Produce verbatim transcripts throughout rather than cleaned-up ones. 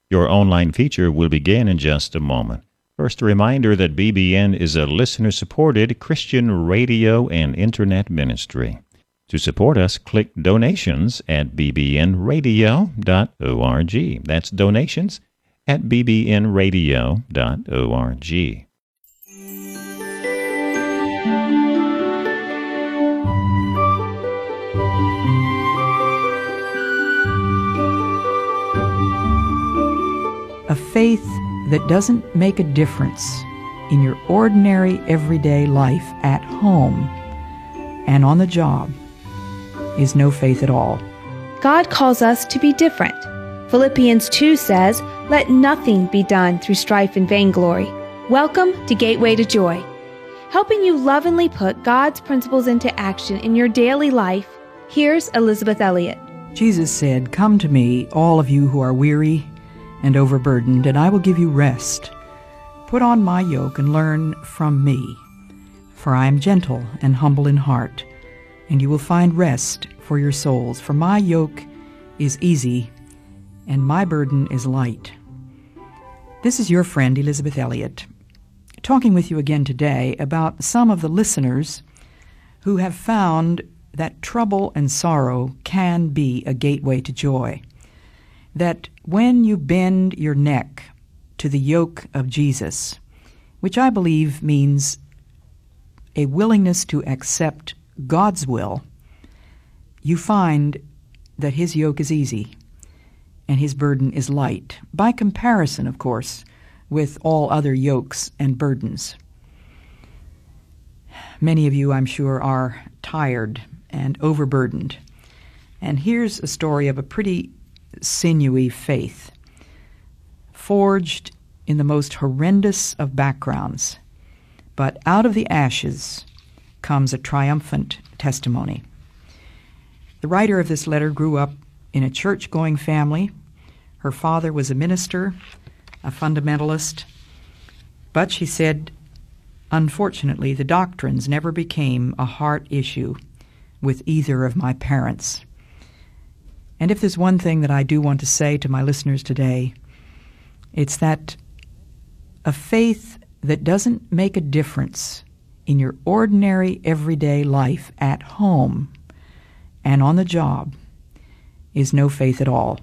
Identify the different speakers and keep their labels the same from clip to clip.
Speaker 1: Your online feature will begin in just a moment. First, a reminder that B B N is a listener-supported Christian radio and internet ministry. To support us, click donations at b b n radio dot org. That's donations at b b n radio dot org.
Speaker 2: A faith that doesn't make a difference in your ordinary everyday life at home and on the job is no faith at all.
Speaker 3: God calls us to be different. Philippians two says, "Let nothing be done through strife and vainglory." Welcome to Gateway to Joy, helping you lovingly put God's principles into action in your daily life. Here's Elizabeth Elliot.
Speaker 2: Jesus said, "Come to me, all of you who are weary and overburdened, and I will give you rest. Put on my yoke and learn from me, for I am gentle and humble in heart, and you will find rest for your souls. For my yoke is easy, and my burden is light." This is your friend, Elizabeth Elliot, talking with you again today about some of the listeners who have found that trouble and sorrow can be a gateway to joy. That when you bend your neck to the yoke of Jesus, which I believe means a willingness to accept God's will, you find that his yoke is easy and his burden is light, by comparison, of course, with all other yokes and burdens. Many of you, I'm sure, are tired and overburdened. And here's a story of a pretty sinewy faith, forged in the most horrendous of backgrounds, but out of the ashes comes a triumphant testimony. The writer of this letter grew up in a church-going family. Her father was a minister, a fundamentalist, but she said, unfortunately, the doctrines never became a heart issue with either of my parents. And if there's one thing that I do want to say to my listeners today, it's that a faith that doesn't make a difference in your ordinary everyday life at home and on the job is no faith at all.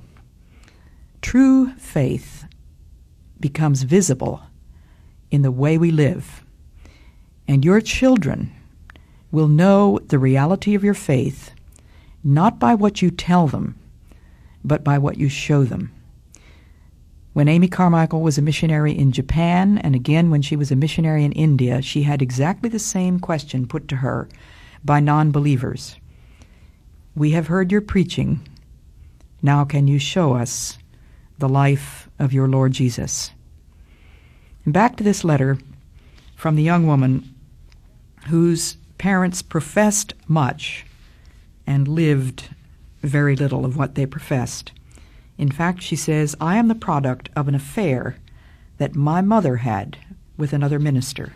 Speaker 2: True faith becomes visible in the way we live, and your children will know the reality of your faith not by what you tell them, but by what you show them. When Amy Carmichael was a missionary in Japan, and again when she was a missionary in India, she had exactly the same question put to her by non-believers. "We have heard your preaching. Now can you show us the life of your Lord Jesus?" And back to this letter from the young woman whose parents professed much and lived very little of what they professed. In fact, she says, "I am the product of an affair that my mother had with another minister.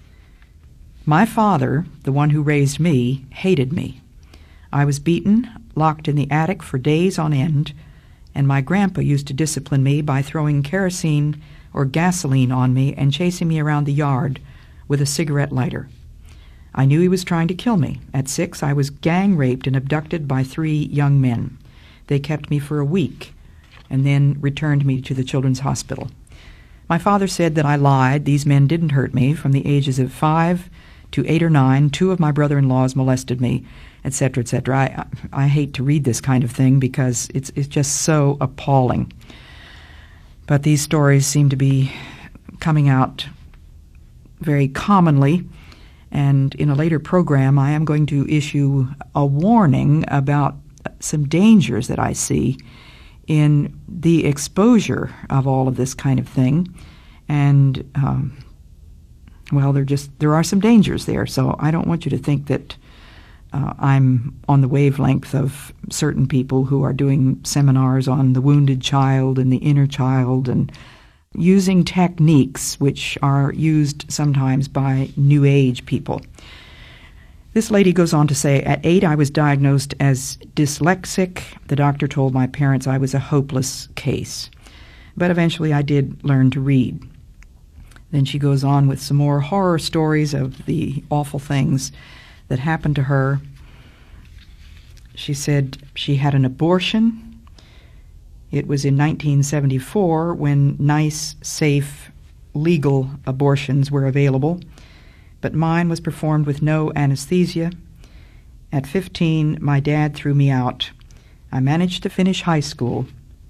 Speaker 2: My father, the one who raised me, hated me. I was beaten, locked in the attic for days on end, and my grandpa used to discipline me by throwing kerosene or gasoline on me and chasing me around the yard with a cigarette lighter. I knew he was trying to kill me. At six, I was gang-raped and abducted by three young men. They kept me for a week and then returned me to the children's hospital. My father said that I lied. These men didn't hurt me. From the ages of five to eight or nine, two of my brother-in-laws molested me, et cetera, et cetera. I, I hate to read this kind of thing because it's, it's just so appalling. But these stories seem to be coming out very commonly. And in a later program, I am going to issue a warning about some dangers that I see in the exposure of all of this kind of thing. And, um, well, there just there are some dangers there. So I don't want you to think that uh, I'm on the wavelength of certain people who are doing seminars on the wounded child and the inner child and using techniques which are used sometimes by New Age people. This lady goes on to say, at eight, I was diagnosed as dyslexic. The doctor told my parents I was a hopeless case. But eventually I did learn to read. Then she goes on with some more horror stories of the awful things that happened to her. She said she had an abortion. It was in nineteen seventy-four when nice, safe, legal abortions were available, but mine was performed with no anesthesia. At fifteen, my dad threw me out. I managed to finish high school.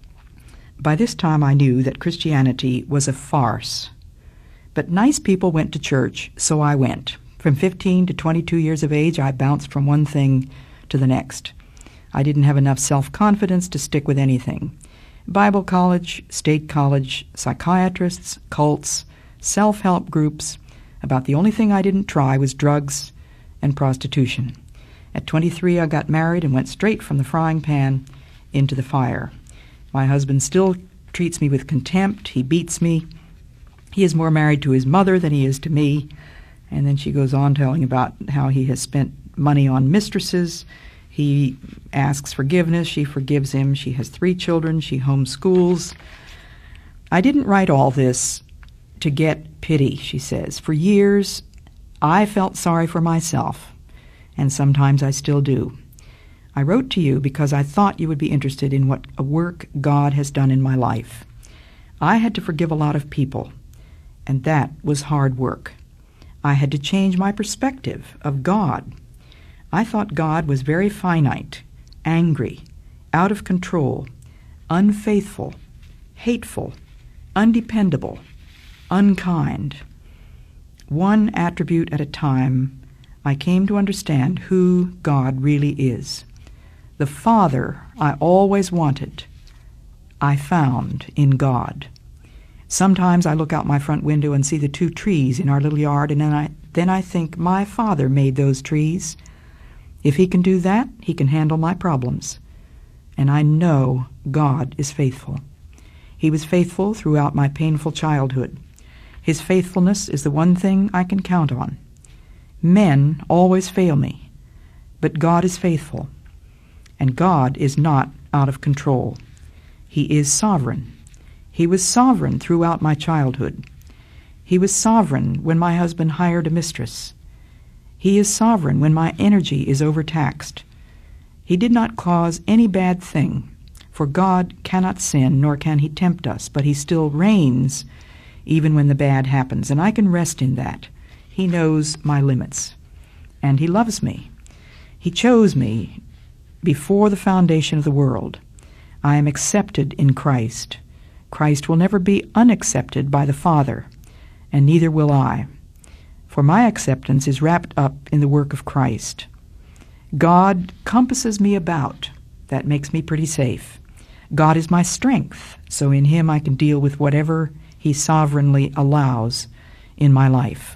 Speaker 2: By this time I knew that Christianity was a farce. But nice people went to church, so I went. From fifteen to twenty-two years of age, I bounced from one thing to the next. I didn't have enough self-confidence to stick with anything. Bible college, state college, psychiatrists, cults, self-help groups. About the only thing I didn't try was drugs and prostitution. At twenty-three, I got married and went straight from the frying pan into the fire. My husband still treats me with contempt. He beats me. He is more married to his mother than he is to me. And then she goes on telling about how he has spent money on mistresses. He asks forgiveness. She forgives him. She has three children. She homeschools. I didn't write all this to get pity, she says. For years, I felt sorry for myself, and sometimes I still do. I wrote to you because I thought you would be interested in what a work God has done in my life. I had to forgive a lot of people, and that was hard work. I had to change my perspective of God. I thought God was very finite, angry, out of control, unfaithful, hateful, undependable, unkind. One attribute at a time, I came to understand who God really is. The Father I always wanted, I found in God. Sometimes I look out my front window and see the two trees in our little yard, and then I, then I think, my Father made those trees. If he can do that, he can handle my problems. And I know God is faithful. He was faithful throughout my painful childhood. His faithfulness is the one thing I can count on. Men always fail me, but God is faithful. And God is not out of control. He is sovereign. He was sovereign throughout my childhood. He was sovereign when my husband hired a mistress. He is sovereign when my energy is overtaxed. He did not cause any bad thing, for God cannot sin, nor can he tempt us, but he still reigns even when the bad happens, and I can rest in that. He knows my limits, and he loves me. He chose me before the foundation of the world. I am accepted in Christ. Christ will never be unaccepted by the Father, and neither will I, for my acceptance is wrapped up in the work of Christ. God compasses me about. That makes me pretty safe. God is my strength, so in him I can deal with whatever he sovereignly allows in my life.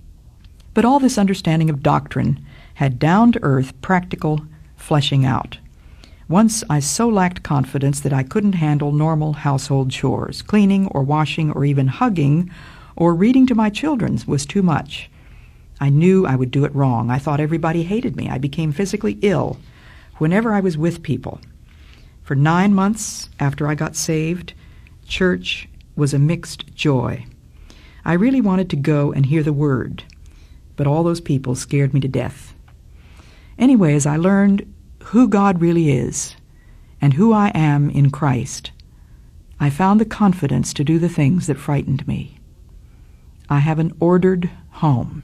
Speaker 2: But all this understanding of doctrine had down-to-earth, practical fleshing out. Once I so lacked confidence that I couldn't handle normal household chores. Cleaning or washing or even hugging or reading to my children was too much. I knew I would do it wrong. I thought everybody hated me. I became physically ill whenever I was with people. For nine months after I got saved, church was a mixed joy. I really wanted to go and hear the word, but all those people scared me to death. Anyway, as I learned who God really is and who I am in Christ, I found the confidence to do the things that frightened me. I have an ordered home.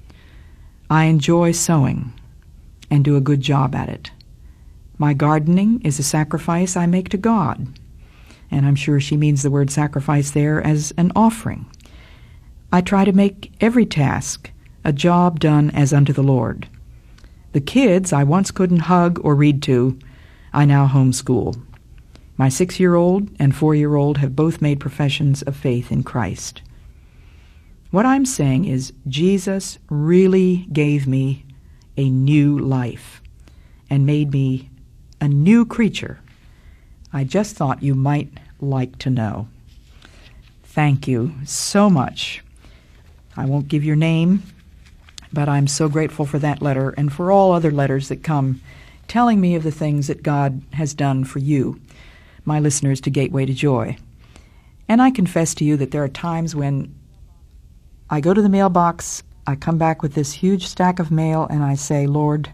Speaker 2: I enjoy sewing and do a good job at it. My gardening is a sacrifice I make to God, and I'm sure she means the word sacrifice there as an offering. I try to make every task a job done as unto the Lord. The kids I once couldn't hug or read to, I now homeschool. My six-year-old and four-year-old have both made professions of faith in Christ. What I'm saying is Jesus really gave me a new life and made me a new creature. I just thought you might like to know. Thank you so much. I won't give your name, but I'm so grateful for that letter and for all other letters that come telling me of the things that God has done for you, my listeners to Gateway to Joy. And I confess to you that there are times when I go to the mailbox, I come back with this huge stack of mail, and I say, Lord,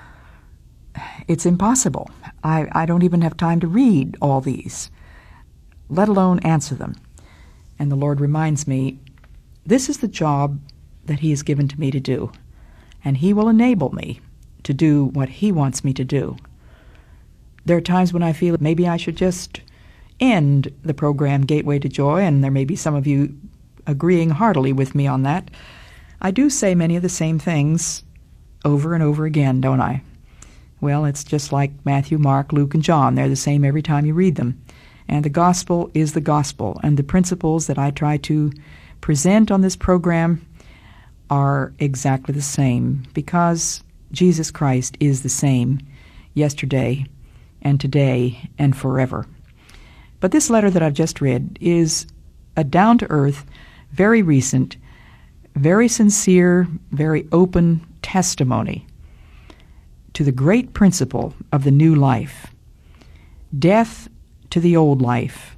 Speaker 2: it's impossible. I, I don't even have time to read all these, let alone answer them. And the Lord reminds me, this is the job that He has given to me to do, and He will enable me to do what He wants me to do. There are times when I feel maybe I should just end the program Gateway to Joy, and there may be some of you agreeing heartily with me on that. I do say many of the same things over and over again, don't I? Well, it's just like Matthew, Mark, Luke, and John. They're the same every time you read them. And the gospel is the gospel, and the principles that I try to present on this program are exactly the same, because Jesus Christ is the same yesterday and today and forever. But this letter that I've just read is a down-to-earth, very recent, very sincere, very open testimony to the great principle of the new life, death to the old life,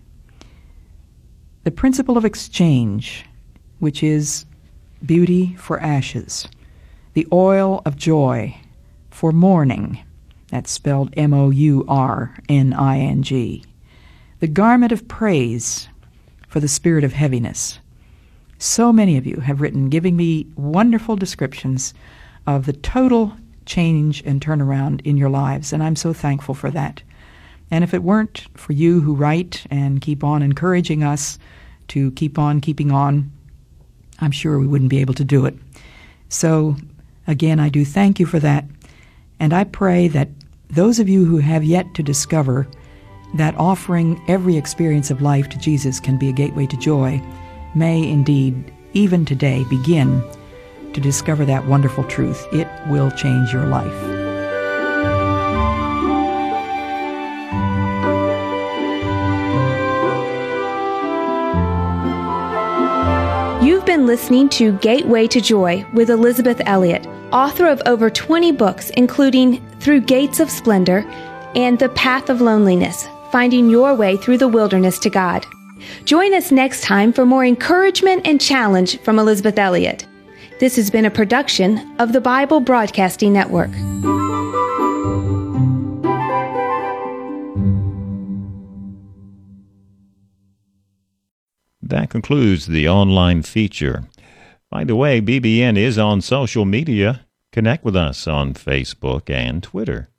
Speaker 2: the principle of exchange, which is beauty for ashes, the oil of joy for mourning, that's spelled M O U R N I N G, the garment of praise for the spirit of heaviness. So many of you have written, giving me wonderful descriptions of the total change and turnaround in your lives, and I'm so thankful for that. And if it weren't for you who write and keep on encouraging us to keep on keeping on, I'm sure we wouldn't be able to do it. So, again, I do thank you for that, and I pray that those of you who have yet to discover that offering every experience of life to Jesus can be a gateway to joy may indeed, even today, begin to discover that wonderful truth. It will change your life.
Speaker 3: You've been listening to Gateway to Joy with Elizabeth Elliot, author of over twenty books, including Through Gates of Splendor and The Path of Loneliness, Finding Your Way Through the Wilderness to God. Join us next time for more encouragement and challenge from Elizabeth Elliot. This has been a production of the Bible Broadcasting Network.
Speaker 1: That concludes the online feature. By the way, B B N is on social media. Connect with us on Facebook and Twitter.